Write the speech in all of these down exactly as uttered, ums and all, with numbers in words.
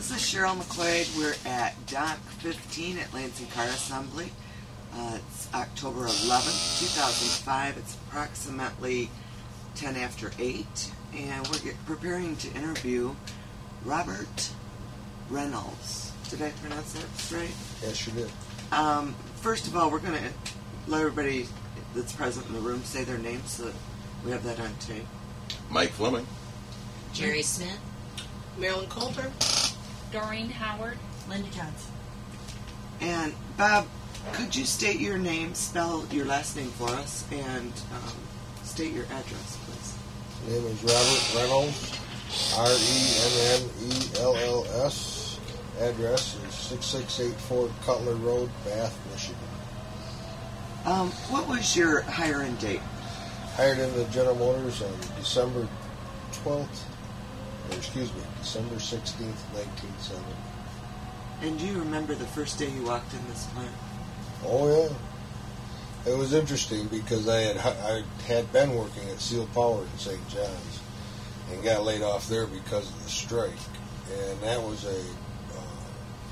This is Cheryl McQuaid. We're at Dock fifteen at Lansing Car Assembly. Uh, it's October eleventh, two thousand five. It's approximately ten after eight, and we're get, preparing to interview Robert Reynolds. Did I pronounce that right? Yes, you did. Um, first of all, we're going to let everybody that's present in the room say their names so that we have that on tape. Mike Fleming. Jerry Smith. Marilyn Coulter. Doreen Howard. Linda Johnson. And Bob, could you state your name, spell your last name for us, and um, state your address, please? My name is Robert Reynolds, R E N N E L L S. Address is six six eight four Cutler Road, Bath, Michigan. Um, what was your hiring date? Hired into General Motors on December twelfth, or excuse me, December sixteenth, nineteen seventy. And do you remember the first day you walked in this plant? Oh yeah, it was interesting because I had I had been working at Seal Power in Saint John's and got laid off there because of the strike, and that was a uh,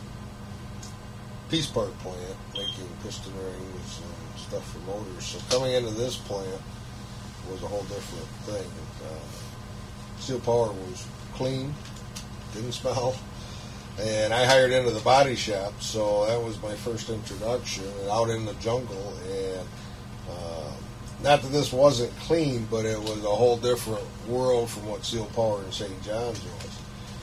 piece part plant making piston rings and stuff for motors. So coming into this plant was a whole different thing. Uh, Seal Power was clean, didn't smell. And I hired into the body shop, so that was my first introduction, and out in the jungle. And uh, not that this wasn't clean, but it was a whole different world from what Seal Power in Saint John's was.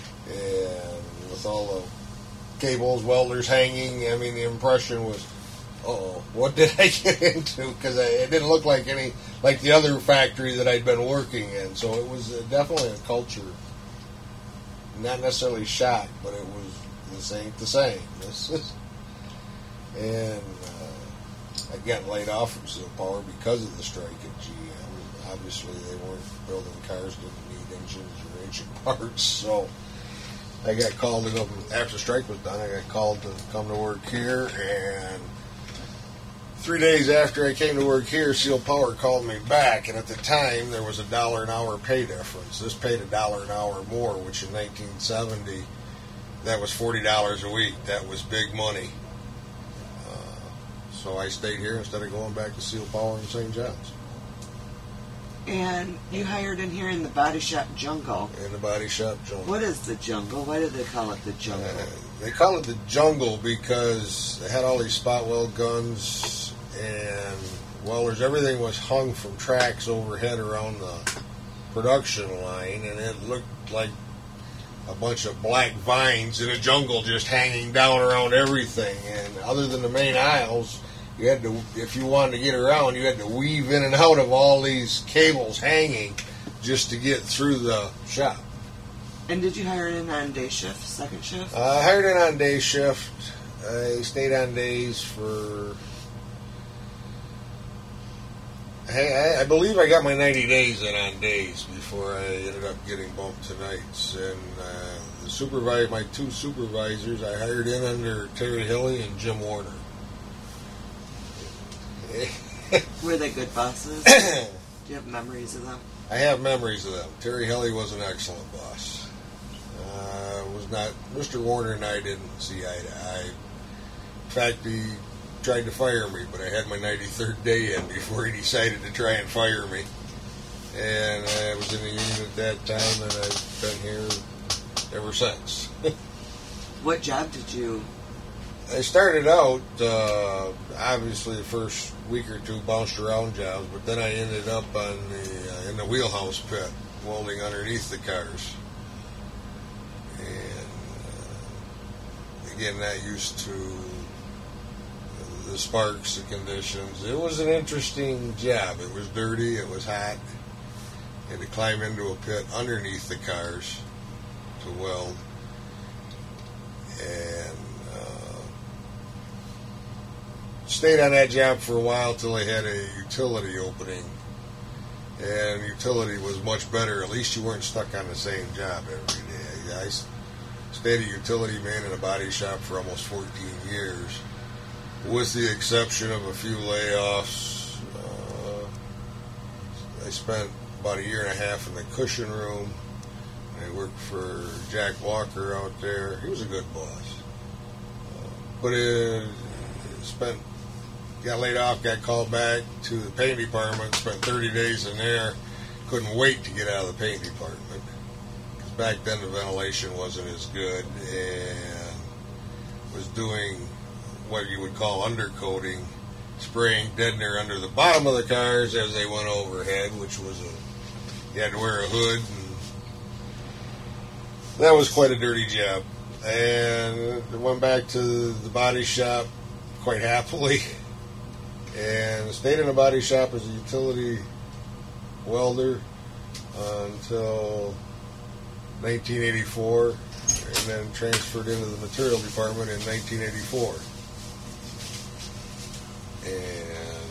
And with all the cables, welders hanging, I mean, the impression was, uh-oh, what did I get into? Because it didn't look like any, like the other factory that I'd been working in. So it was definitely a culture. Not necessarily shock, but it was, this ain't the same. This is, and uh, I got laid off from Seal Power because of the strike at G M. Obviously, they weren't building cars, didn't need engines or engine parts, so I got called to go, after the strike was done, I got called to come to work here, and three days after I came to work here, Seal Power called me back, and at the time, there was a dollar an hour pay difference. This paid a dollar an hour more, which in nineteen seventy, that was forty dollars a week. That was big money. Uh, so I stayed here instead of going back to Seal Power in Saint John's. And you hired in here in the body shop jungle. In the body shop jungle. What is the jungle? Why do they call it the jungle? Uh, they call it the jungle because they had all these spot weld guns and welders. Everything was hung from tracks overhead around the production line, and it looked like a bunch of black vines in a jungle just hanging down around everything. And other than the main aisles, you had to, if you wanted to get around, you had to weave in and out of all these cables hanging just to get through the shop. And did you hire in on day shift, second shift? Uh, I hired in on day shift. I stayed on days for, Hey, I, I believe I got my ninety days in on days before I ended up getting bumped to nights. And uh, the supervisor, my two supervisors, I hired in under Terry Hilly and Jim Warner. Were they good bosses? Do you have memories of them? I have memories of them. Terry Hilly was an excellent boss. Uh, was not Mister Warner and I didn't see eye to eye. In fact, he tried to fire me, but I had my ninety-third day in before he decided to try and fire me. And I was in the union at that time, and I've been here ever since. What job did you... I started out, uh, obviously the first week or two bounced around jobs, but then I ended up on the uh, in the wheelhouse pit, welding underneath the cars. And uh, again, that used to the sparks, the conditions. It was an interesting job. It was dirty. It was hot. You had to climb into a pit underneath the cars to weld. And uh, stayed on that job for a while till they had a utility opening. And utility was much better. At least you weren't stuck on the same job every day. I stayed a utility man in a body shop for almost fourteen years. With the exception of a few layoffs, uh, I spent about a year and a half in the cushion room, I worked for Jack Walker out there. He was a good boss. Uh, but it spent, got laid off, got called back to the paint department, spent thirty days in there. Couldn't wait to get out of the paint department. Because back then the ventilation wasn't as good, and was doing what you would call undercoating, spraying deadener under the bottom of the cars as they went overhead, which was a, you had to wear a hood, and that was quite a dirty job. And I went back to the body shop quite happily, and stayed in the body shop as a utility welder until nineteen eighty-four, and then transferred into the material department in nineteen eighty-four. And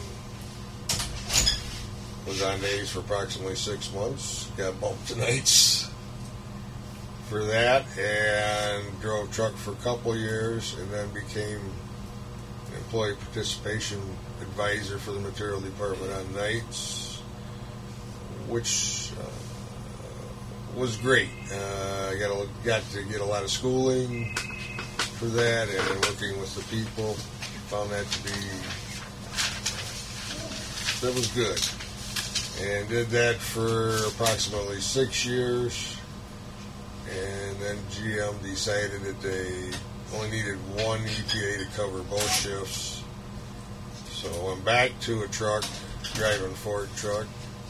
was on days for approximately six months. Got bumped to nights for that, and drove truck for a couple of years, and then became an employee participation advisor for the material department on nights, which uh, was great. Uh, I got a, got to get a lot of schooling for that, and working with the people. Found that to be that was good, and did that for approximately six years. And then G M decided that they only needed one E P A to cover both shifts. So I went back to a truck, driving Ford truck,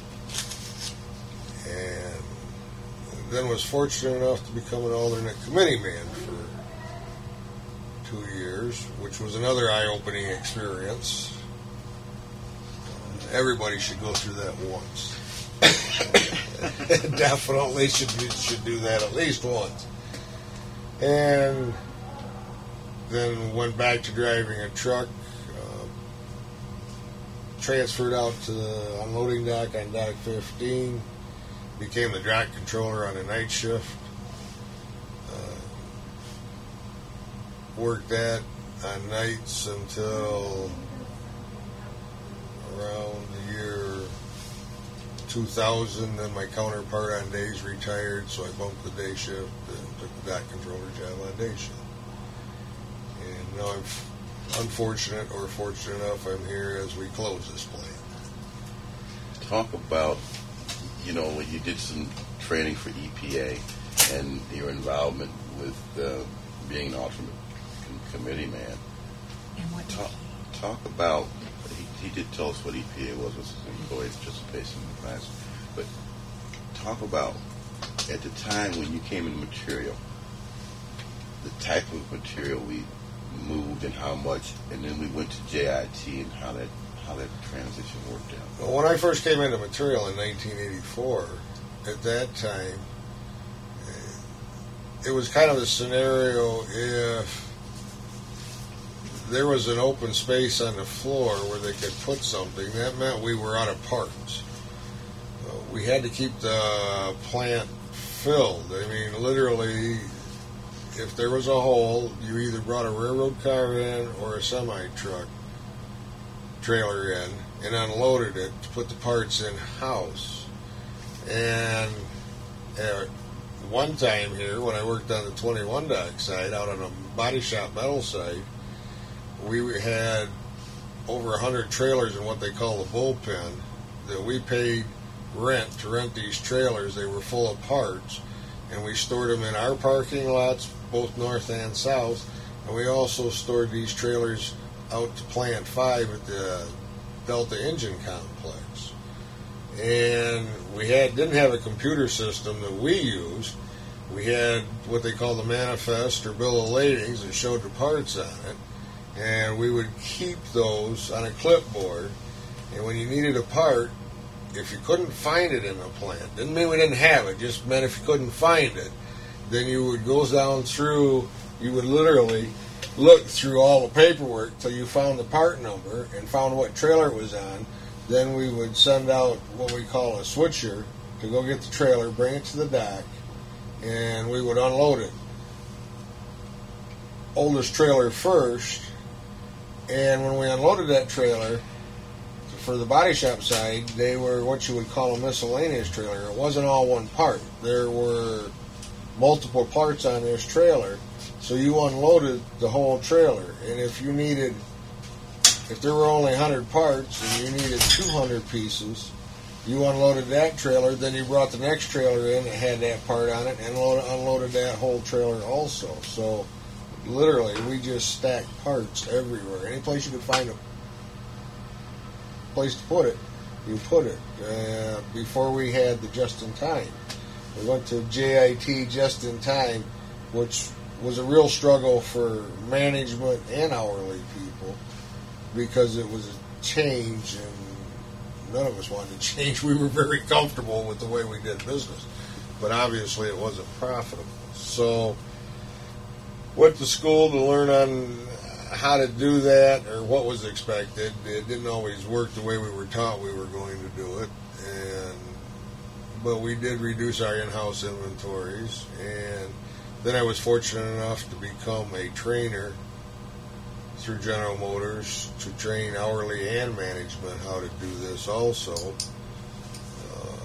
and then was fortunate enough to become an alternate committee man for two years, which was another eye-opening experience. Uh, everybody should go through that once. Definitely should should do that at least once. And then went back to driving a truck. Uh, transferred out to the unloading dock on Dock fifteen. Became the dock controller on a night shift. Uh, worked that on nights until around the year two thousand. Then my counterpart on days retired, so I bumped the day shift and took the dock controller job on day shift. And now I'm unfortunate or fortunate enough, I'm here as we close this plant. Talk about, you know, when you did some training for E P A and your involvement with uh, being an alternate com- committee man. And what talk, talk about, he, he did tell us what E P A was, was employee participation in the class, but talk about, at the time when you came into material, the type of material we moved and how much, and then we went to J I T and how that how that transition worked out. Well, when I first came into material in nineteen eighty-four, at that time, it was kind of a scenario if there was an open space on the floor where they could put something, that meant we were out of parts. Uh, we had to keep the plant filled. I mean, literally, if there was a hole, you either brought a railroad car in or a semi-truck trailer in and unloaded it to put the parts in-house. And at one time here, when I worked on the twenty-one dock side, out on a body shop metal site, we had over one hundred trailers in what they call the bullpen that we paid rent to rent these trailers. They were full of parts, and we stored them in our parking lots, both north and south, and we also stored these trailers out to Plant five at the Delta Engine Complex. And we had didn't have a computer system that we used. We had what they call the manifest or bill of ladings that showed the parts on it, and we would keep those on a clipboard. And when you needed a part, if you couldn't find it in the plant, didn't mean we didn't have it, just meant if you couldn't find it, then you would go down through, you would literally look through all the paperwork till you found the part number and found what trailer it was on. Then we would send out what we call a switcher to go get the trailer, bring it to the dock, and we would unload it. Oldest trailer first, and when we unloaded that trailer, for the body shop side, they were what you would call a miscellaneous trailer. It wasn't all one part. There were multiple parts on this trailer, so you unloaded the whole trailer. And if you needed, if there were only one hundred parts and you needed two hundred pieces, you unloaded that trailer, then you brought the next trailer in that had that part on it and unloaded, unloaded that whole trailer also. So literally, we just stacked parts everywhere. Any place you could find a place to put it, you put it. Uh, before we had the just-in-time. We went to J I T just-in-time, which was a real struggle for management and hourly people because it was a change, and none of us wanted to change. We were very comfortable with the way we did business, but obviously it wasn't profitable. So went to school to learn on how to do that or what was expected. It didn't always work the way we were taught we were going to do it, and but we did reduce our in-house inventories. And then I was fortunate enough to become a trainer through General Motors to train hourly and management how to do this also. Uh,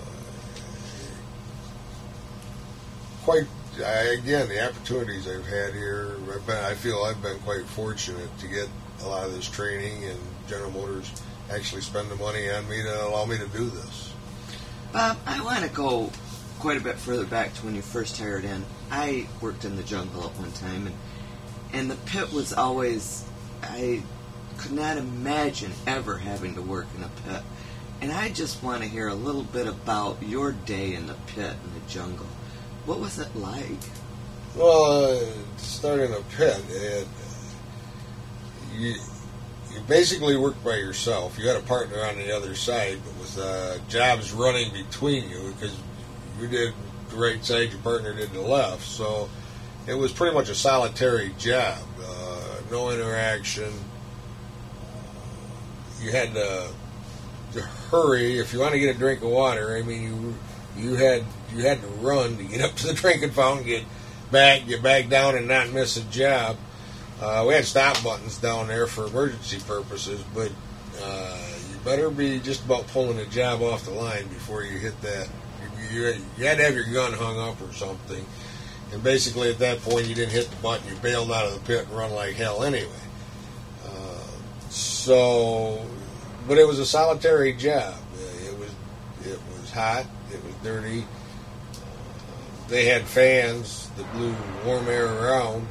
quite I, again, the opportunities I've had here, I've been, I feel I've been quite fortunate to get a lot of this training, and General Motors actually spend the money on me to allow me to do this. Bob, I want to go quite a bit further back to when you first hired in. I worked in the jungle at one time, and and the pit was always, I could not imagine ever having to work in a pit. And I just want to hear a little bit about your day in the pit in the jungle. What was it like? Well, uh, to start in a pit, it, you, you basically worked by yourself. You had a partner on the other side, but with uh, jobs running between you, because you did the right side, your partner did the left. So it was pretty much a solitary job. Uh, no interaction. You had to, to hurry. If you want to get a drink of water, I mean, you you had you had to run to get up to the drinking fountain, get back, get back down, and not miss a job. Uh, we had stop buttons down there for emergency purposes, but uh, you better be just about pulling a job off the line before you hit that. You, you, you had to have your gun hung up or something. And basically at that point you didn't hit the button, you bailed out of the pit and run like hell anyway. Uh, so, but it was a solitary job. It was, it was hot, it was dirty. Uh, they had fans that blew warm air around.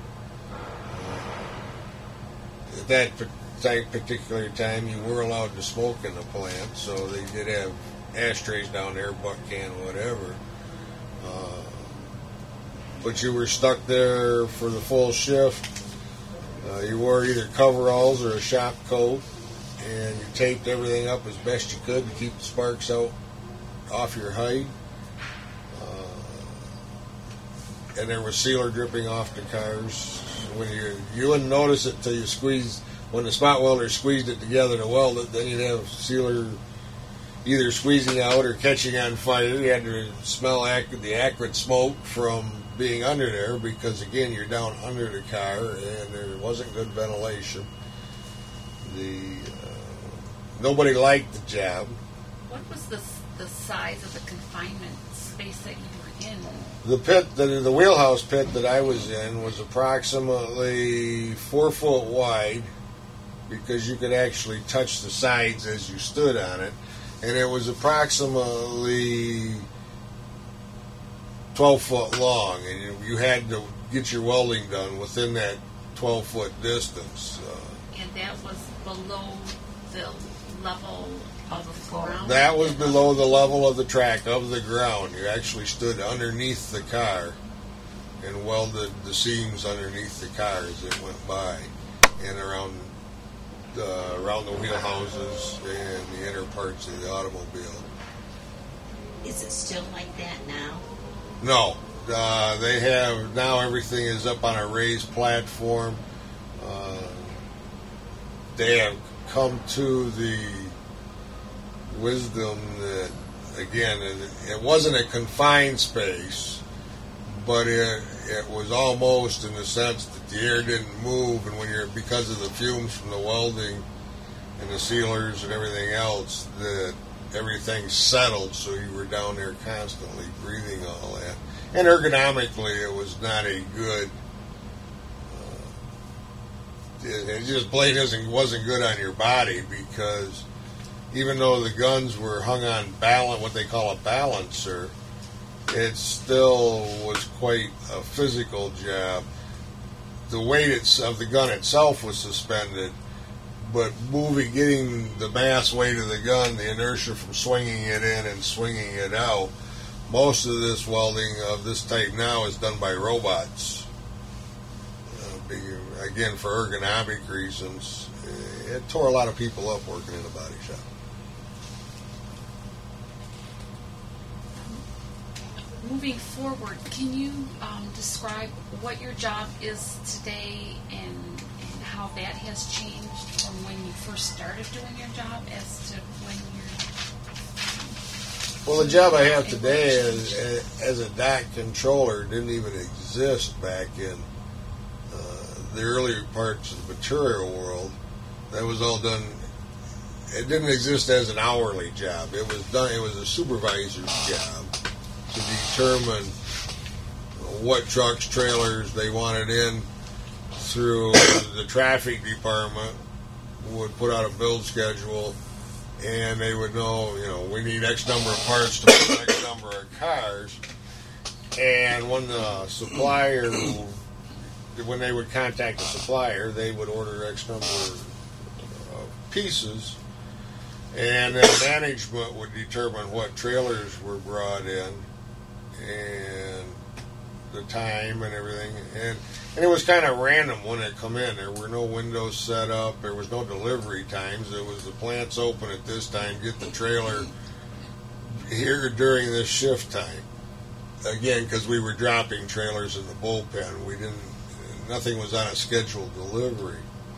At that particular time, you were allowed to smoke in the plant, so they did have ashtrays down there, butt can, whatever. Uh, but you were stuck there for the full shift. Uh, you wore either coveralls or a shop coat, and you taped everything up as best you could to keep the sparks out off your hide. Uh, and there was sealer dripping off the cars. When you you wouldn't notice it till you squeezed, when the spot welder squeezed it together to weld it, then you'd have sealer either squeezing out or catching on fire. You had to smell ac- the acrid smoke from being under there because, again, you're down under the car and there wasn't good ventilation. The uh, nobody liked the job. What was the the size of the confinement space that you were in? The pit, the, the wheelhouse pit that I was in was approximately four foot wide because you could actually touch the sides as you stood on it. And it was approximately twelve foot long, and you, you had to get your welding done within that twelve foot distance. Uh, And that was below the level of the ground? that was below the level of the track, of the ground. You actually stood underneath the car and welded the seams underneath the car as it went by and around uh, around the wheelhouses and the inner parts of the automobile. Is it still like that now? No, uh, they have now everything is up on a raised platform. Uh, they have come to the wisdom that, again, it, it wasn't a confined space, but it it was almost in the sense that the air didn't move, and when you're because of the fumes from the welding and the sealers and everything else, that everything settled, so you were down there constantly breathing all that. and ergonomically, it was not a good. Uh, it, it just plain isn't wasn't good on your body because even though the guns were hung on balance, what they call a balancer, it still was quite a physical job. The weight it's, of the gun itself was suspended, but moving, getting the mass weight of the gun, the inertia from swinging it in and swinging it out, most of this welding of this type now is done by robots. Uh, again, for ergonomic reasons, it tore a lot of people up working in a body shop. Moving forward, can you um, describe what your job is today and, and how that has changed from when you first started doing your job as to when you're... Well, the job I have today as, as a D O C controller didn't even exist back in uh, the earlier parts of the material world. That was all done. It didn't exist as an hourly job. It was done. It was a supervisor's job to determine what trucks, trailers they wanted in through the traffic department would put out a build schedule, and they would know, you know, we need X number of parts to put X number of cars. And when the supplier, when they would contact the supplier, they would order X number of pieces, and then management would determine what trailers were brought in and the time and everything, and and it was kind of random when it come in. There were no windows set up. There was no delivery times. It was the plant's open at this time. Get the trailer here during this shift time. Again, because we were dropping trailers in the bullpen, we didn't. Nothing was on a scheduled delivery.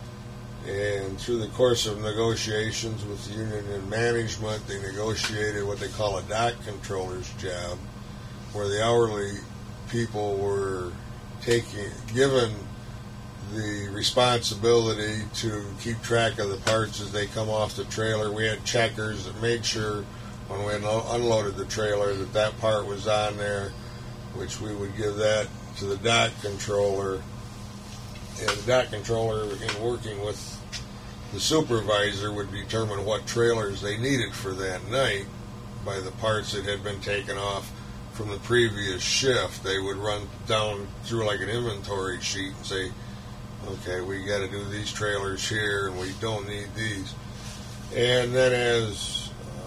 And through the course of negotiations with the union and management, they negotiated what they call a D O C controller's job, where the hourly people were taking, given the responsibility to keep track of the parts as they come off the trailer. We had checkers that made sure when we unloaded the trailer that that part was on there, which we would give that to the D O C controller. And the D O C controller, in working with the supervisor, would determine what trailers they needed for that night by the parts that had been taken off from the previous shift. They would run down through like an inventory sheet and say, okay, we got to do these trailers here and we don't need these. And then as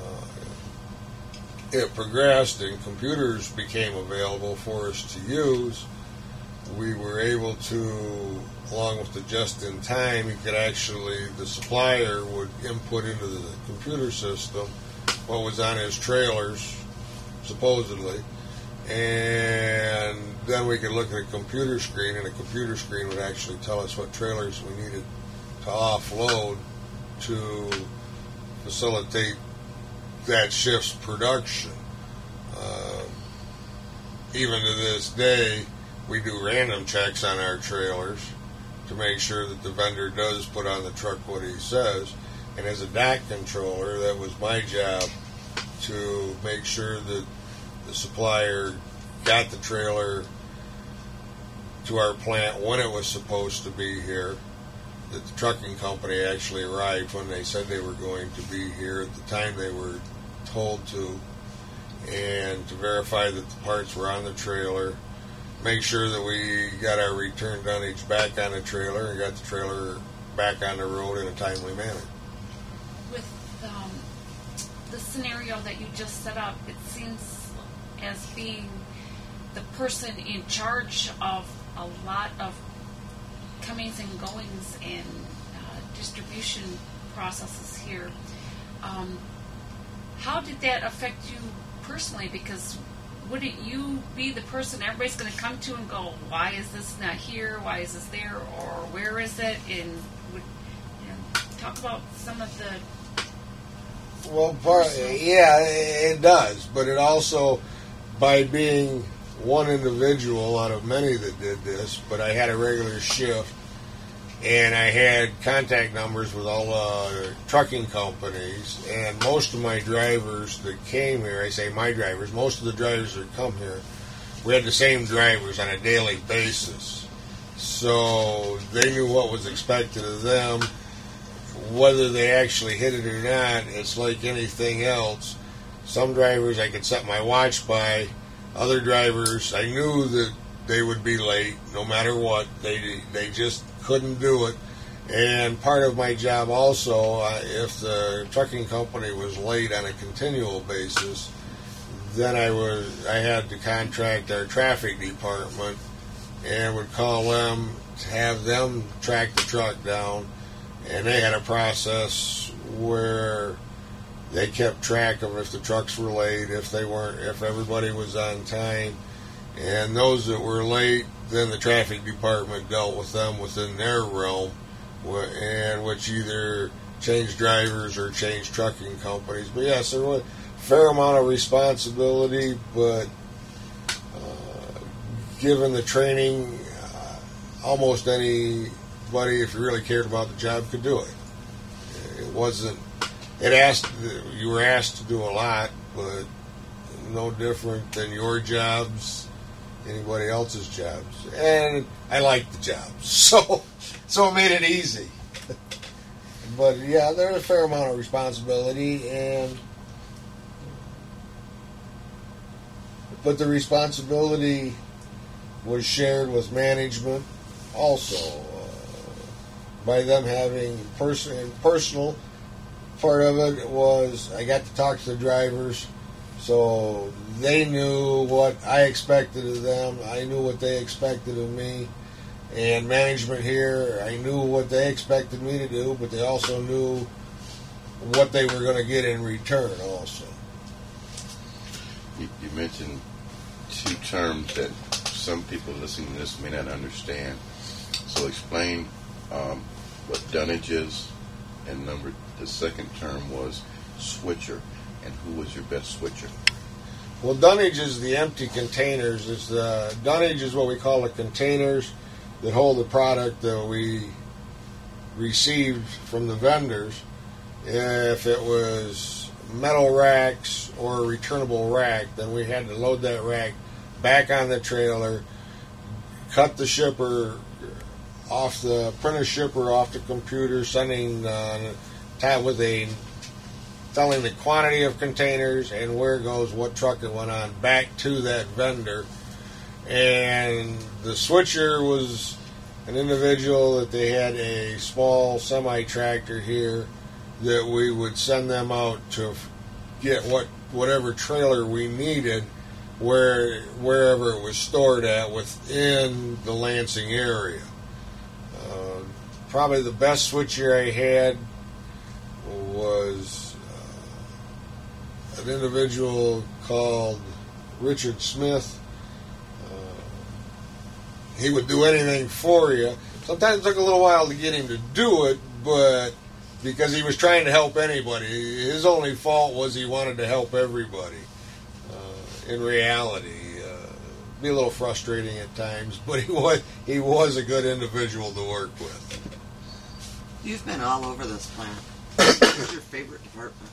uh, it progressed and computers became available for us to use, we were able to, along with the just-in-time, you could actually, the supplier would input into the computer system what was on his trailers, supposedly, and then we could look at a computer screen, and a computer screen would actually tell us what trailers we needed to offload to facilitate that shift's production. Uh, even to this day, we do random checks on our trailers to make sure that the vendor does put on the truck what he says. And as a D O C controller, that was my job to make sure that the supplier got the trailer to our plant when it was supposed to be here, that the trucking company actually arrived when they said they were going to be here at the time they were told to, and to verify that the parts were on the trailer, make sure that we got our return dunnage back on the trailer and got the trailer back on the road in a timely manner. With um, the scenario that you just set up, it seems as being the person in charge of a lot of comings and goings and uh, distribution processes here. Um, how did that affect you personally? Because wouldn't you be the person everybody's going to come to and go, why is this not here? Why is this there? Or where is it? And would, you know, talk about some of the... Well, part, yeah, it does. But it also, by being one individual out of many that did this, but I had a regular shift, and I had contact numbers with all the uh, trucking companies, and most of my drivers that came here, I say my drivers, most of the drivers that come here we had the same drivers on a daily basis. So they knew what was expected of them. Whether they actually hit it or not, it's like anything else. Some drivers I could set my watch by. Other drivers, I knew that they would be late no matter what. They they just couldn't do it. And part of my job also, uh, if the trucking company was late on a continual basis, then I was I had to contract our traffic department and would call them to have them track the truck down. And they had a process where they kept track of if the trucks were late, if they weren't, if everybody was on time. And those that were late, then the traffic department dealt with them within their realm, and which either changed drivers or changed trucking companies. But yes, there was a fair amount of responsibility, but uh, given the training, uh, almost anybody, if you really cared about the job, could do it. It wasn't, it asked, you were asked to do a lot, but no different than your jobs, anybody else's jobs. And I liked the job, so so it made it easy. But yeah, there was a fair amount of responsibility, and but the responsibility was shared with management also, uh, by them having person personal. Part of it was I got to talk to the drivers, so they knew what I expected of them. I knew what they expected of me. And management here, I knew what they expected me to do, but they also knew what they were going to get in return also. You, you mentioned two terms that some people listening to this may not understand. So explain um, what dunnage is, and number the second term was switcher, and who was your best switcher? Well, dunnage is the empty containers. It's the dunnage is what we call the containers that hold the product that we received from the vendors. If it was metal racks or a returnable rack, then we had to load that rack back on the trailer, cut the shipper off the print a shipper off the computer, sending uh, with a telling the quantity of containers and where it goes, what truck it went on, back to that vendor. And the switcher was an individual that they had a small semi-tractor here that we would send them out to get what whatever trailer we needed where wherever it was stored at within the Lansing area. Uh, probably the best switcher I had was uh, an individual called Richard Smith. He would do anything for you. Sometimes it took a little while to get him to do it, but because he was trying to help anybody. His only fault was he wanted to help everybody. Uh, in reality, uh, be a little frustrating at times, but he was he was a good individual to work with. You've been all over this plant. What's your favorite department?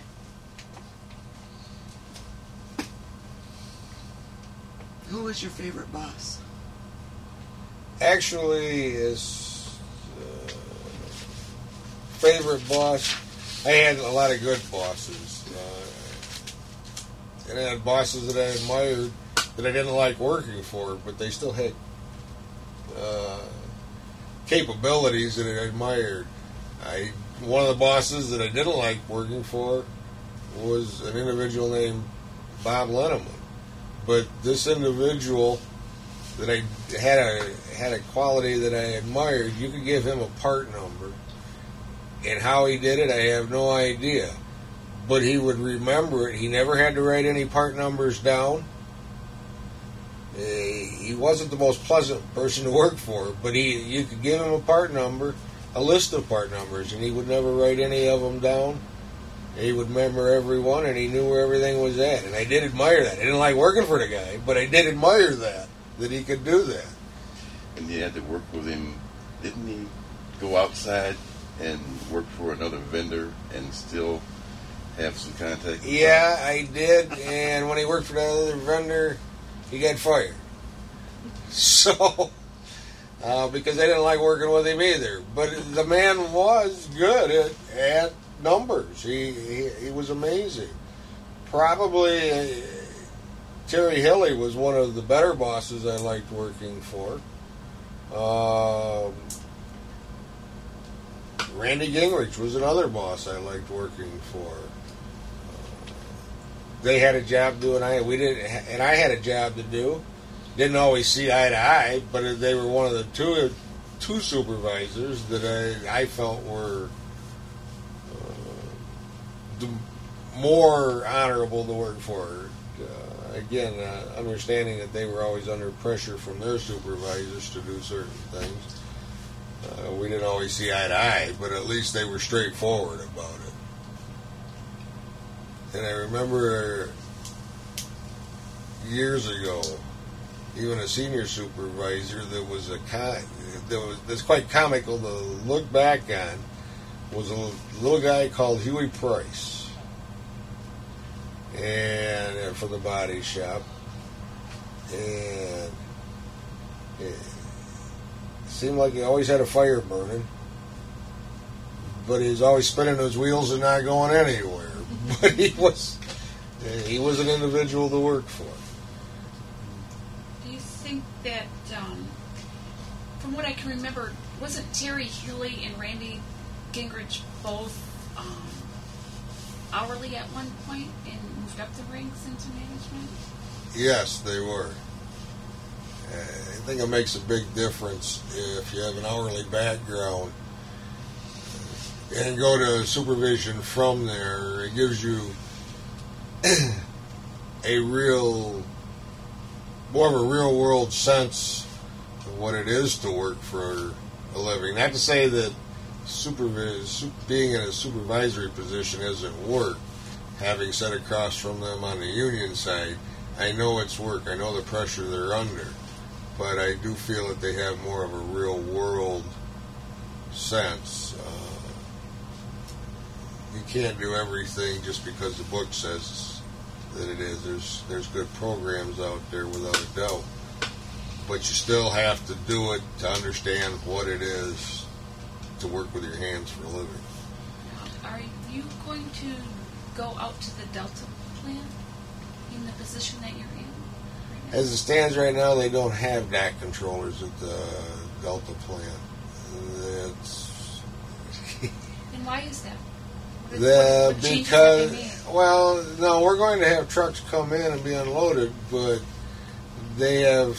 Who was your favorite boss? Actually, his uh, favorite boss, I had a lot of good bosses. Uh, and I had bosses that I admired that I didn't like working for, but they still had uh, capabilities that I admired. I one of the bosses that I didn't like working for was an individual named Bob Lenneman. But this individual that I had a had a quality that I admired. You could give him a part number, and how he did it, I have no idea. But he would remember it. He never had to write any part numbers down. Uh, he wasn't the most pleasant person to work for, but he you could give him a part number, a list of part numbers, and he would never write any of them down. He would remember every one, and he knew where everything was at. And I did admire that. I didn't like working for the guy, but I did admire that. That he could do that. And you had to work with him. Didn't he go outside and work for another vendor and still have some contact? Yeah, I did. And when he worked for that other vendor, he got fired. So, uh, because they didn't like working with him either. But the man was good at, at numbers. He, he he was amazing. Probably uh, Terry Hilly was one of the better bosses I liked working for. Um, Randy Gingrich was another boss I liked working for. Uh, they had a job doing I we didn't, and I had a job to do. Didn't always see eye to eye, but they were one of the two two supervisors that I I felt were uh, the more honorable to work for. Uh, again, uh, understanding that they were always under pressure from their supervisors to do certain things. Uh, we didn't always see eye to eye, but at least they were straightforward about it. And I remember years ago, even a senior supervisor that was a con- that was that's quite comical to look back on was a little guy called Huey Price, and uh, for the body shop, and it seemed like he always had a fire burning, but he was always spinning his wheels and not going anywhere. But he was he was an individual to work for. Think that, um, from what I can remember, wasn't Terry Hilly and Randy Gingrich both um, hourly at one point and moved up the ranks into management? Yes, they were. Uh, I think it makes a big difference if you have an hourly background and go to supervision from there. It gives you a real... more of a real-world sense of what it is to work for a living. Not to say that supervis- being in a supervisory position isn't work. Having sat across from them on the union side, I know it's work. I know the pressure they're under. But I do feel that they have more of a real-world sense. Uh, you can't do everything just because the book says that it is. There's there's good programs out there without a doubt, but you still have to do it to understand what it is to work with your hands for a living. Are you going to go out to the Delta plant in the position that you're in right now? As it stands right now, they don't have D A C controllers at the Delta plant. It's and why is that? What, the, what changes because have they made? Well, no, we're going to have trucks come in and be unloaded, but they have,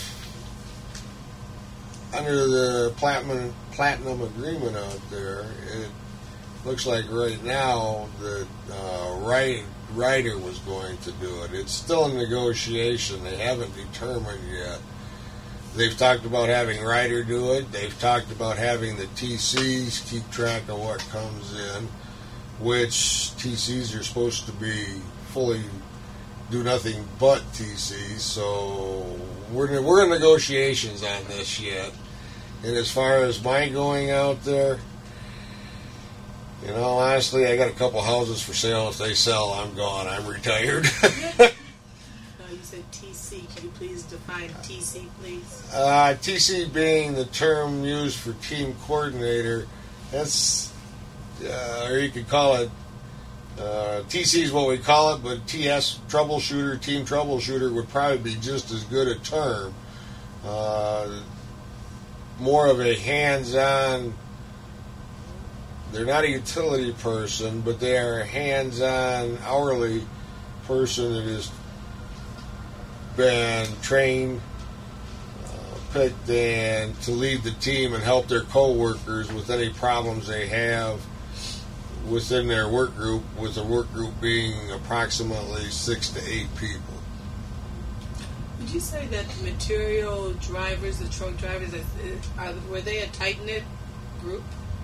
under the platinum platinum agreement out there, it looks like right now that uh, Ryder, Ryder was going to do it. It's still in negotiation. They haven't determined yet. They've talked about having Ryder do it. They've talked about having the T Cs keep track of what comes in, which T Cs are supposed to be fully do nothing but T Cs. So we're we're in negotiations on this yet. And as far as my going out there, you know, honestly, I got a couple houses for sale. If they sell, I'm gone. I'm retired. No, you said T C. Can you please define T C, please? uh, T C being the term used for team coordinator. That's Uh, or you could call it, uh, T C is what we call it, but T S, troubleshooter, team troubleshooter, would probably be just as good a term. Uh, more of a hands-on, they're not a utility person, but they are a hands-on hourly person that has been trained, uh, picked, and to lead the team and help their co-workers with any problems they have within their work group, with the work group being approximately six to eight people. Would you say that the material drivers, the truck drivers, are, were they a tight-knit group?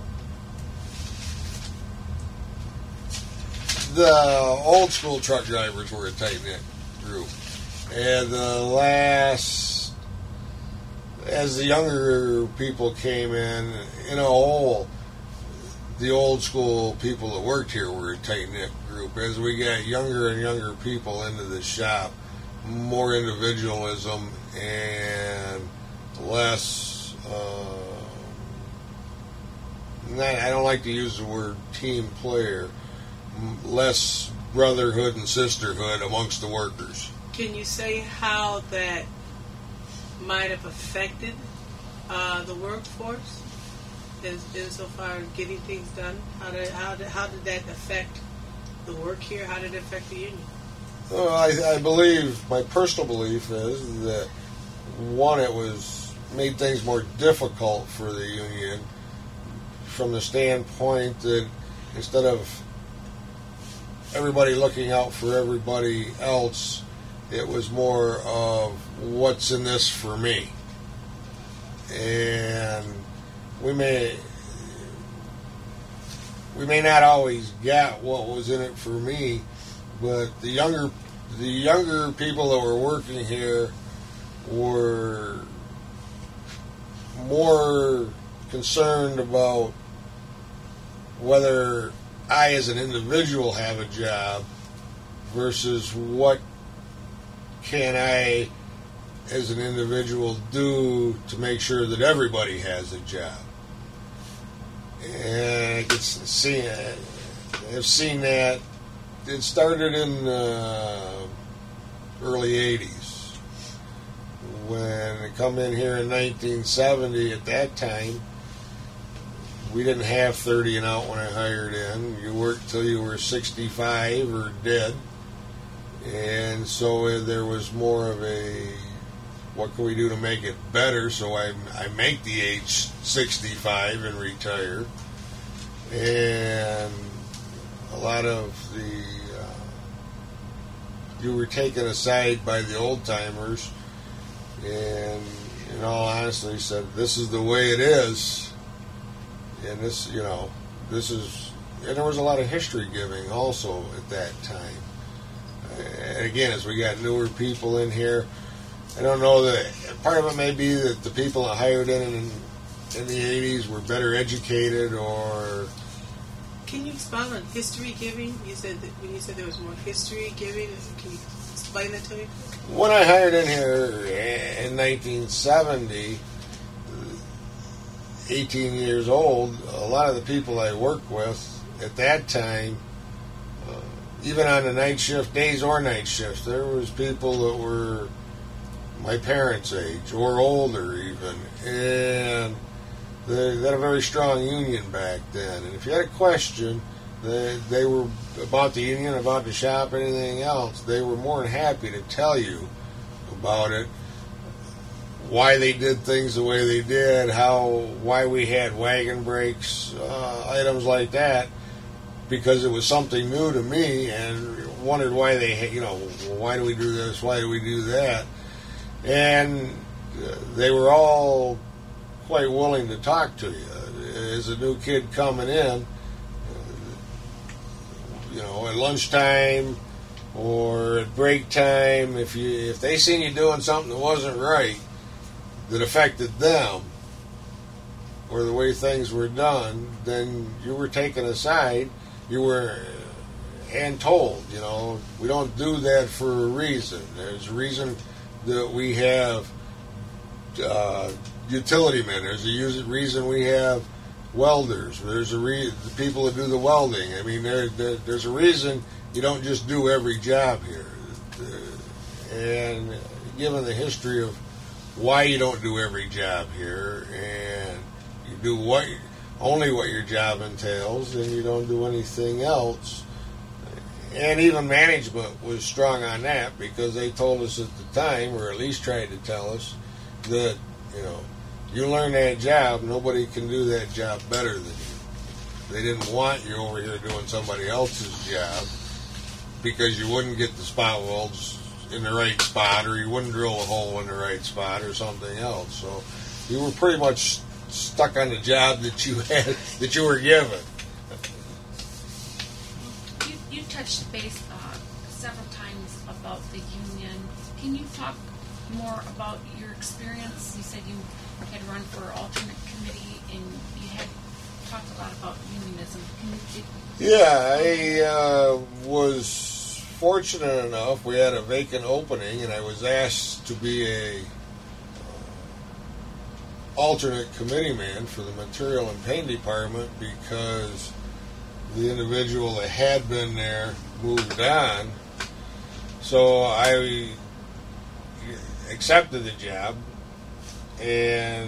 The old school truck drivers were a tight-knit group. And the last, as the younger people came in, in a whole, the old school people that worked here were a tight-knit group. As we got younger and younger people into the shop, more individualism and less, uh, I don't like to use the word team player, less brotherhood and sisterhood amongst the workers. Can you say how that might have affected uh, the workforce as, insofar as getting things done? How did, how did how did that affect the work here? How did it affect the union? Well, I, I believe, my personal belief is that, one, it was made things more difficult for the union from the standpoint that instead of everybody looking out for everybody else, it was more of what's in this for me. And we may we may not always get what was in it for me, but the younger the younger people that were working here were more concerned about whether I as an individual have a job versus what can I as an individual do to make sure that everybody has a job. And I could see, I've seen that. It started in the early eighties when I come in here in nineteen seventy. At that time, we didn't have thirty and out when I hired in. You worked till you were sixty-five or dead. And so there was more of a, what can we do to make it better? So I, I make the age sixty-five and retire. And a lot of the, uh, you were taken aside by the old timers and in all honesty said, this is the way it is. And this, you know, this is, and there was a lot of history giving also at that time. And again, as we got newer people in here, I don't know that, part of it may be that the people that hired in in, in the eighties were better educated or... Can you expound on history giving? You said that when you said there was more history giving, can you explain that to me? When I hired in here in nineteen seventy, eighteen years old, a lot of the people I worked with at that time, uh, even on the night shift, days or night shifts, there was people that were my parents' age or older even, and they had a very strong union back then. And if you had a question, they, they were about the union, about the shop, anything else, they were more than happy to tell you about it, why they did things the way they did, how, why we had wagon brakes, uh, items like that, because it was something new to me, and wondered why they, you know, why do we do this, why do we do that, and uh, they were all quite willing to talk to you. As a new kid coming in, you know, at lunchtime or at break time, if you if they seen you doing something that wasn't right, that affected them, or the way things were done, then you were taken aside, you were, and told, you know, we don't do that for a reason. There's a reason that we have uh, utility men. There's a reason we have welders. There's a re- the people that do the welding. I mean, there, there, there's a reason you don't just do every job here. And given the history of why you don't do every job here, and you do what only what your job entails, and you don't do anything else. And even management was strong on that, because they told us at the time, or at least tried to tell us, that, you know, you learn that job, nobody can do that job better than you. They didn't want you over here doing somebody else's job, because you wouldn't get the spot welds in the right spot, or you wouldn't drill a hole in the right spot, or something else. So you were pretty much stuck on the job that you had, that you were given. You, you touched base uh, several times about the union. Can you talk more about your experience? You said you had run for alternate committee, and you had talked a lot about unionism. Can you, Yeah, I uh, was fortunate enough, we had a vacant opening, and I was asked to be a uh, alternate committee man for the material and paint department because the individual that had been there moved on. So I accepted the job, and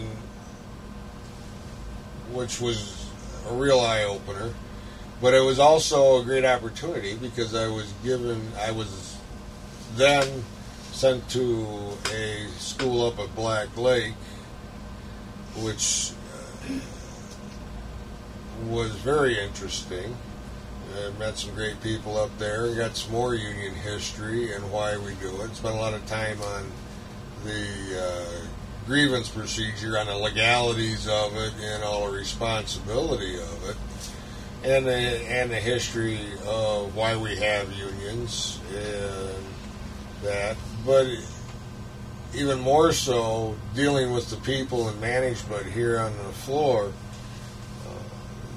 which was a real eye-opener. But it was also a great opportunity because I was given, I was then sent to a school up at Black Lake, which uh, was very interesting. I met some great people up there, got some more union history and why we do it. Spent a lot of time on the uh, grievance procedure, on the legalities of it and all the responsibility of it. And the, and the history of why we have unions and that. But even more so, dealing with the people and management here on the floor, uh,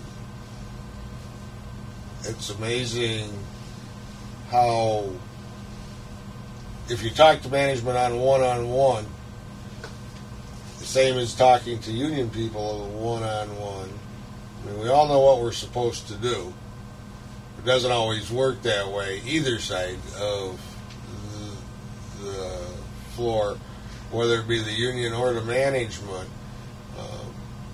it's amazing how, if you talk to management on one-on-one, the same as talking to union people one-on-one, I mean, we all know what we're supposed to do. It doesn't always work that way, either side of the, the floor, whether it be the union or the management. Um,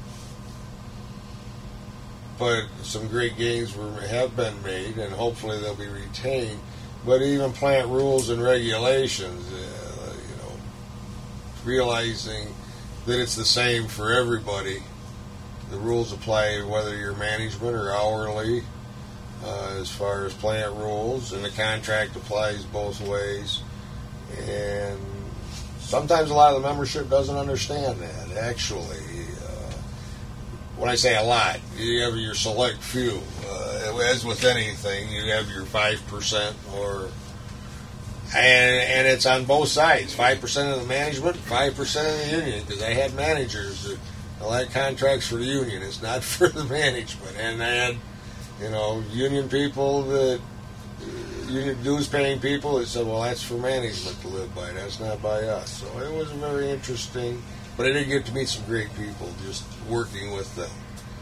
but some great gains were, have been made, and hopefully they'll be retained. But even plant rules and regulations, uh, you know, realizing that it's the same for everybody. The rules apply whether you're management or hourly, uh, as far as plant rules, and the contract applies both ways. And sometimes a lot of the membership doesn't understand that, actually. Uh, when I say a lot, you have your select few. Uh, as with anything, you have your five percent, or and, and it's on both sides. five percent of the management, five percent of the union, because I had managers that, well, that contract's for the union. It's not for the management. And I had, you know, union people that, uh, union dues paying people that said, well, that's for management to live by. That's not by us. So it was very interesting. But I did get to meet some great people just working with them.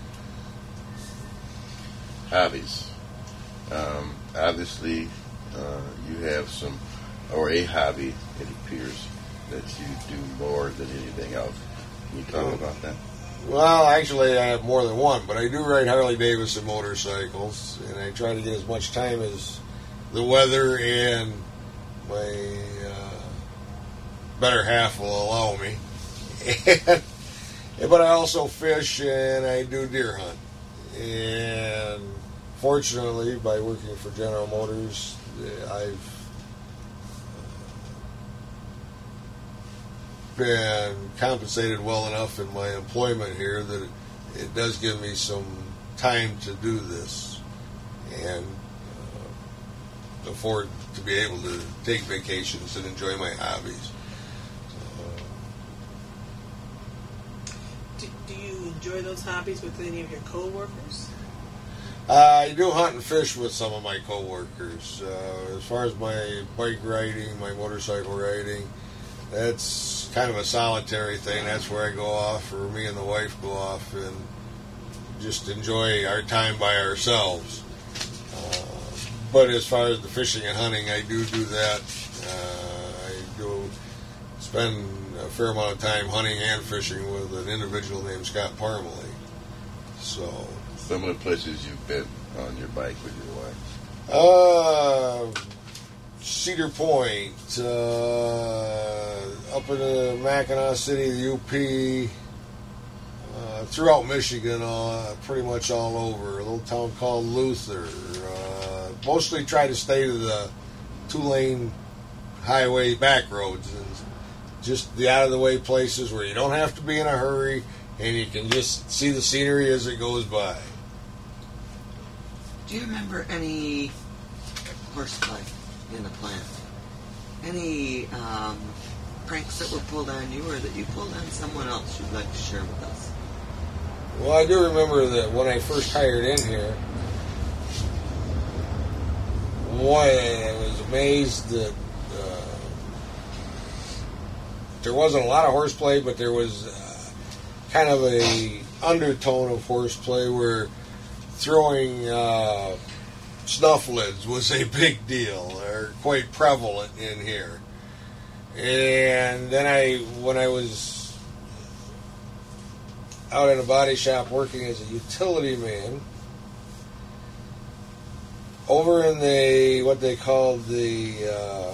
Hobbies. Um, obviously, uh, you have some, or a hobby, it appears, that you do more than anything else. Can you talk about that? Well, actually, I have more than one, but I do ride Harley-Davidson motorcycles, and I try to get as much time as the weather and my uh, better half will allow me. And, but I also fish, and I do deer hunt. And fortunately, by working for General Motors, I've been compensated well enough in my employment here that it, it does give me some time to do this and uh, afford to be able to take vacations and enjoy my hobbies. Do, do you enjoy those hobbies with any of your co-workers? Uh, I do hunt and fish with some of my co-workers. Uh, as far as my bike riding, my motorcycle riding, that's kind of a solitary thing. That's where I go off, or me and the wife go off and just enjoy our time by ourselves. Uh, but as far as the fishing and hunting, I do do that. Uh, I do spend a fair amount of time hunting and fishing with an individual named Scott Parmalee. So, some of the places you've been on your bike with your wife? Uh, Cedar Point, uh, up in the Mackinac City, the U P, uh, throughout Michigan, uh, pretty much all over. A little town called Luther. Uh, mostly try to stay to the two-lane highway back roads and just the out-of-the-way places where you don't have to be in a hurry and you can just see the scenery as it goes by. Do you remember any horseplay in the plant? Any um, pranks that were pulled on you or that you pulled on someone else you'd like to share with us? Well, I do remember that when I first hired in here, one, it was amazed that uh, there wasn't a lot of horseplay, but there was uh, kind of a undertone of horseplay where throwing uh, snuff lids was a big deal, or quite prevalent in here. And then I, when I was out at a body shop working as a utility man, over in the, what they called the, uh,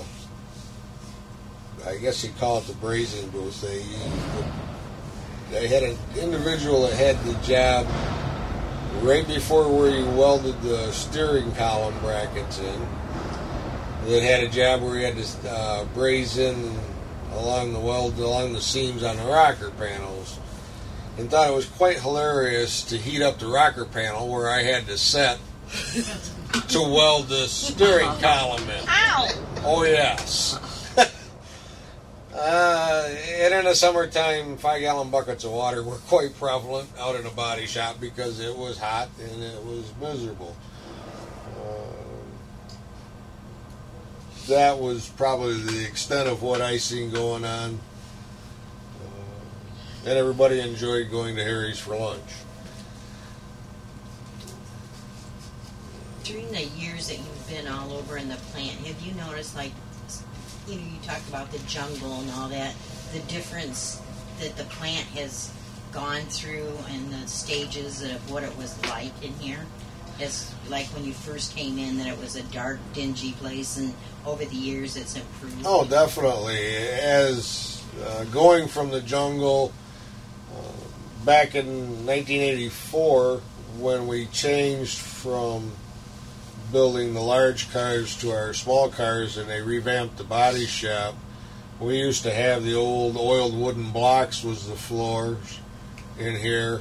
I guess you call it the brazing booth, they, they had an individual that had the job right before where you welded the steering column brackets in, that had a job where you had to uh, braze in along the weld, along the seams on the rocker panels, and thought it was quite hilarious to heat up the rocker panel where I had to set to weld the steering column in. Ow! Oh, yes. uh, and in the summertime, five-gallon buckets of water were quite prevalent out in a body shop because it was hot and it was miserable. That was probably the extent of what I seen going on. Uh, and everybody enjoyed going to Harry's for lunch. During the years that you've been all over in the plant, have you noticed, like, you know, you talked about the jungle and all that, the difference that the plant has gone through and the stages of what it was like in here? It's like when you first came in, that it was a dark, dingy place, and over the years it's improved. Oh, definitely. As uh, going from the jungle uh, back in nineteen eighty-four, when we changed from building the large cars to our small cars and they revamped the body shop, we used to have the old oiled wooden blocks was the floors in here.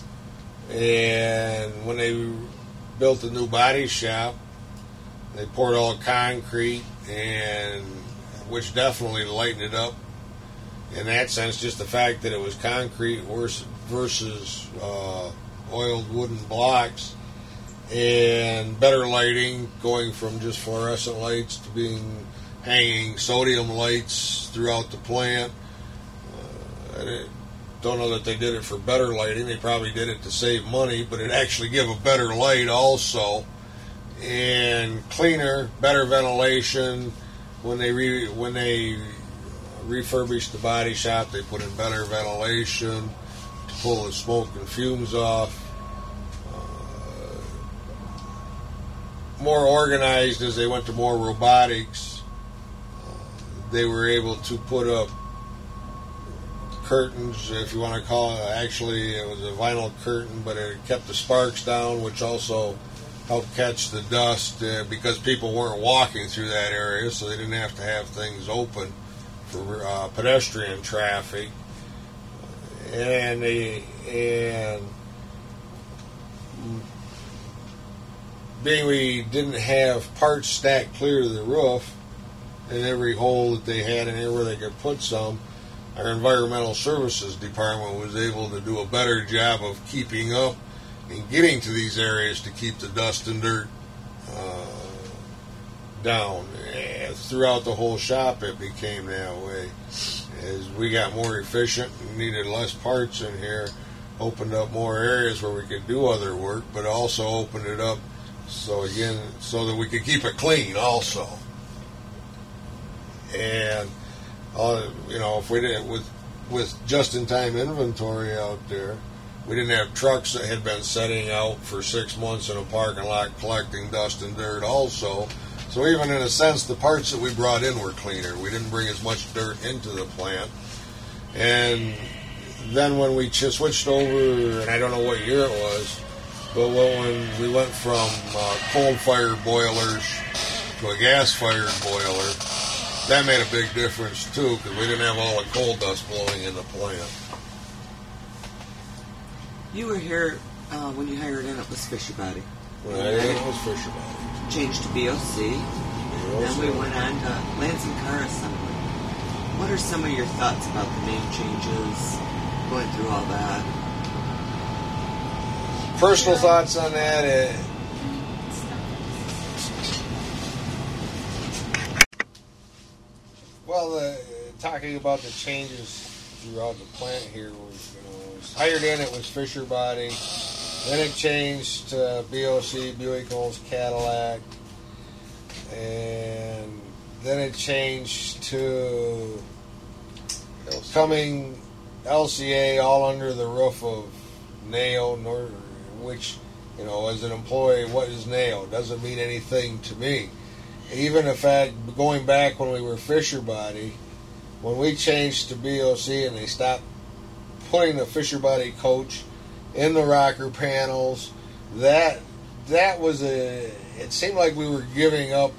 And when they built a new body shop, they poured all concrete, and which definitely lightened it up. In that sense, just the fact that it was concrete versus uh, oiled wooden blocks, and better lighting, going from just fluorescent lights to being hanging sodium lights throughout the plant. Uh, I don't know that they did it for better lighting. They probably did it to save money, but it actually gave a better light also. And cleaner, better ventilation. When they re, when they refurbished the body shop, they put in better ventilation to pull the smoke and fumes off. Uh, more organized as they went to more robotics. Uh, they were able to put up curtains, if you want to call it. Actually, it was a vinyl curtain, but it kept the sparks down, which also helped catch the dust uh, because people weren't walking through that area, so they didn't have to have things open for uh, pedestrian traffic. And they, and being we didn't have parts stacked clear to the roof in every hole that they had and everywhere they could put some, our environmental services department was able to do a better job of keeping up and getting to these areas to keep the dust and dirt uh, down. And throughout the whole shop, it became that way. As we got more efficient and needed less parts in here, opened up more areas where we could do other work, but also opened it up so again so that we could keep it clean also. And Uh, you know, if we didn't, with with just-in-time inventory out there, we didn't have trucks that had been setting out for six months in a parking lot collecting dust and dirt also. So even in a sense, the parts that we brought in were cleaner. We didn't bring as much dirt into the plant. And then when we just switched over, and I don't know what year it was, but when we went from uh, coal-fired boilers to a gas-fired boiler, that made a big difference, too, because we didn't have all the coal dust blowing in the plant. You were here uh, when you hired in, it was Fishy Body. When I hired in, it was Fishy Body. Changed to B O C. B O C. Then we went on to Lansing Car Assembly. What are some of your thoughts about the name changes, going through all that? Personal thoughts on that? Uh, talking about the changes throughout the plant here. Was, you know, was hired in, it was Fisher Body. Then it changed to B O C, Buick Olds Cadillac. And then it changed to L C. coming L C A, all under the roof of N A O, nor, which, you know, as an employee, what is N A O? Doesn't mean anything to me. Even the fact, going back when we were Fisher Body, when we changed to B O C and they stopped putting the Fisher Body coach in the rocker panels, that that was a, it seemed like we were giving up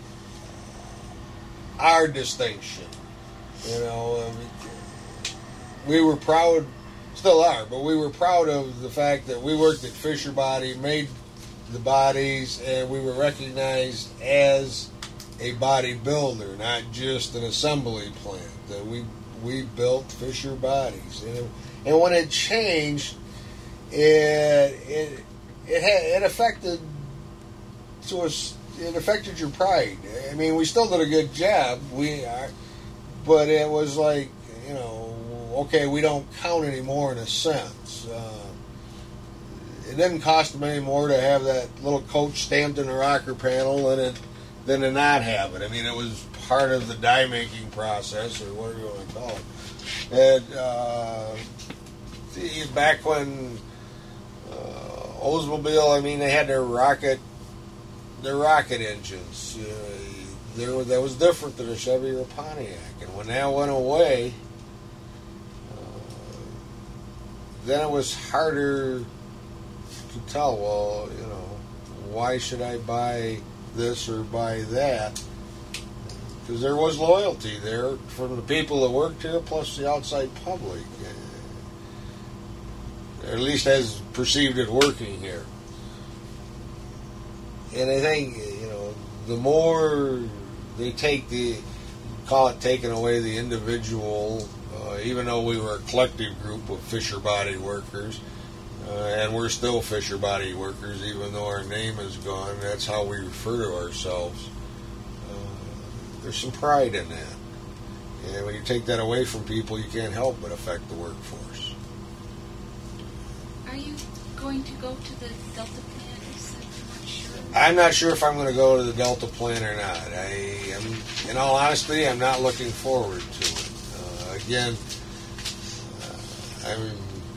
our distinction. You know, I mean, we were proud, still are, but we were proud of the fact that we worked at Fisher Body, made the bodies, and we were recognized as a body builder, not just an assembly plant. That we we built Fisher Bodies, and it, and when it changed, it it it had, it affected to us. It affected your pride. I mean, we still did a good job. We are, but it was like, you know, okay, we don't count anymore in a sense. Uh, it didn't cost them any more to have that little coach stamped in the rocker panel than it than to not have it. I mean, it was part of the die making process, or whatever you want to call it. And uh, see, back when uh, Oldsmobile, I mean, they had their rocket, their rocket engines. Uh, there, that was different than a Chevy or a Pontiac. And when that went away, uh, then it was harder to tell. Well, you know, why should I buy this or buy that? Because there was loyalty there from the people that worked here, plus the outside public, uh, at least as perceived it working here. And I think, you know, the more they take the, call it taking away the individual, uh, even though we were a collective group of Fisher Body workers, uh, and we're still Fisher Body workers, even though our name is gone, that's how we refer to ourselves. There's some pride in that. And when you take that away from people, you can't help but affect the workforce. Are you going to go to the Delta plant? You said you're not sure. I'm not sure if I'm going to go to the Delta plant or not. I am, in all honesty, I'm not looking forward to it. Uh, again, uh, I've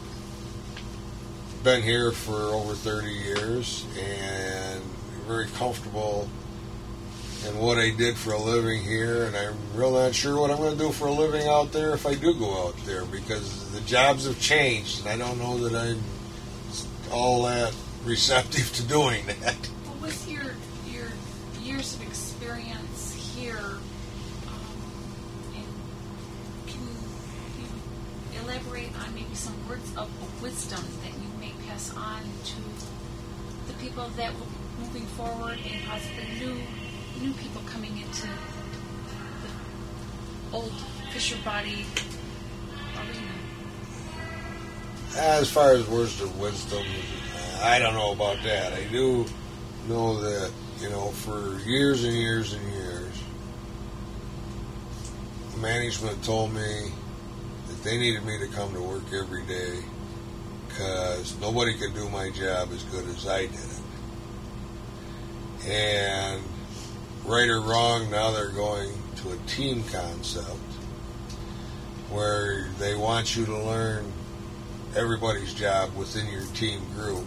been here for over thirty years and very comfortable and what I did for a living here, and I'm real not sure what I'm going to do for a living out there if I do go out there, because the jobs have changed, and I don't know that I'm all that receptive to doing that. Well, with your your years of experience here, um, and can you elaborate on maybe some words of wisdom that you may pass on to the people that will be moving forward and possibly new new people coming into the old Fisher Body arena? As far as words of wisdom, I don't know about that. I do know that, you know, for years and years and years, management told me that they needed me to come to work every day because nobody could do my job as good as I did it. And right or wrong, now they're going to a team concept where they want you to learn everybody's job within your team group,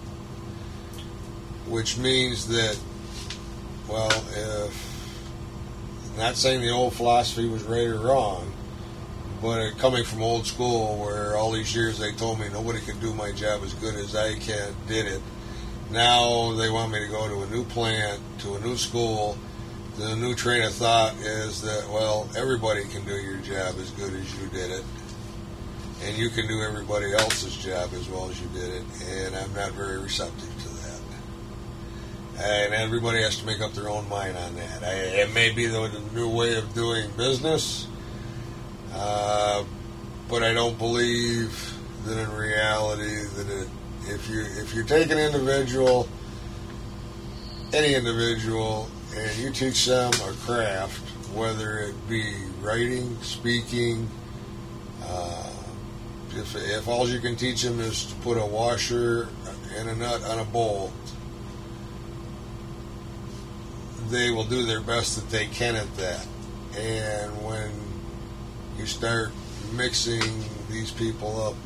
which means that, well, if, not saying the old philosophy was right or wrong, but coming from old school where all these years they told me nobody could do my job as good as I can, did it. Now they want me to go to a new plant, to a new school. The new train of thought is that, well, everybody can do your job as good as you did it, and you can do everybody else's job as well as you did it, and I'm not very receptive to that. And everybody has to make up their own mind on that. I, it may be the, the new way of doing business, uh, but I don't believe that in reality that it, if you if you take an individual, any individual, and you teach them a craft, whether it be writing, speaking. Uh, if, if all you can teach them is to put a washer and a nut on a bowl, they will do their best that they can at that. And when you start mixing these people up,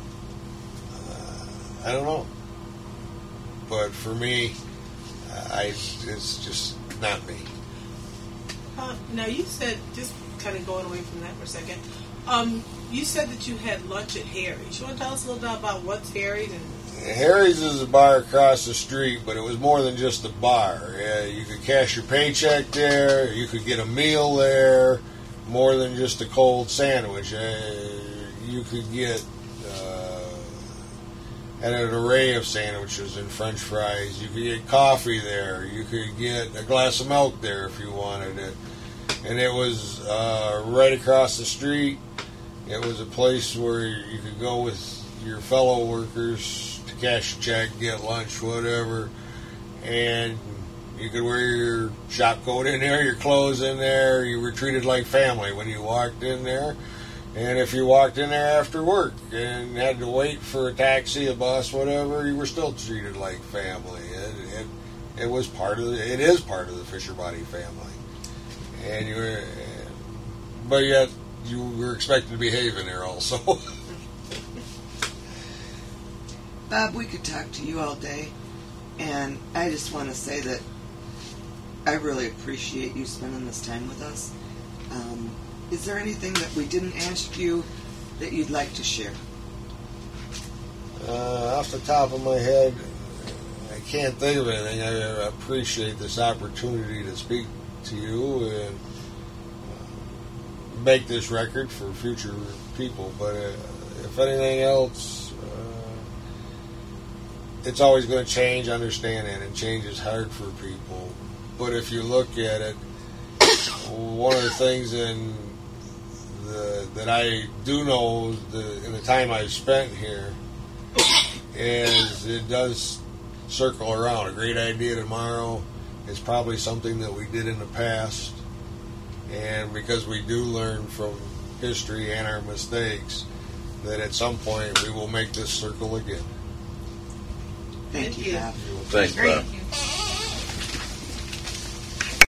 uh, I don't know. But for me, I it's just not me. Uh, now you said, just kind of going away from that for a second. Um, you said that you had lunch at Harry's. You want to tell us a little bit about what's Harry's? And Harry's is a bar across the street, but it was more than just a bar. Yeah, you could cash your paycheck there. You could get a meal there, more than just a cold sandwich. Uh, you could get uh, an array of sandwiches and French fries. You could get coffee there. You could get a glass of milk there if you wanted it. And it was uh, right across the street. It was a place where you could go with your fellow workers to cash a check, get lunch, whatever, and you could wear your shop coat in there, your clothes in there. You were treated like family when you walked in there. And if you walked in there after work and had to wait for a taxi, a bus, whatever, you were still treated like family. It, it, it was part of the, it is part of the Fisher Body family. And you were, but yet you were expected to behave in there also. Bob, we could talk to you all day, and I just want to say that I really appreciate you spending this time with us. Um, is there anything that we didn't ask you that you'd like to share? Uh, off the top of my head, I can't think of anything. I appreciate this opportunity to speak to you and uh, make this record for future people. But uh, if anything else, uh, it's always going to change. Understand that, and change is hard for people. But if you look at it, one of the things in the, that I do know the, in the time I've spent here is it does circle around. A great idea tomorrow is probably something that we did in the past, and because we do learn from history and our mistakes, that at some point we will make this circle again. Thank, Thank you, you. Bob. Thanks, Great. Bob.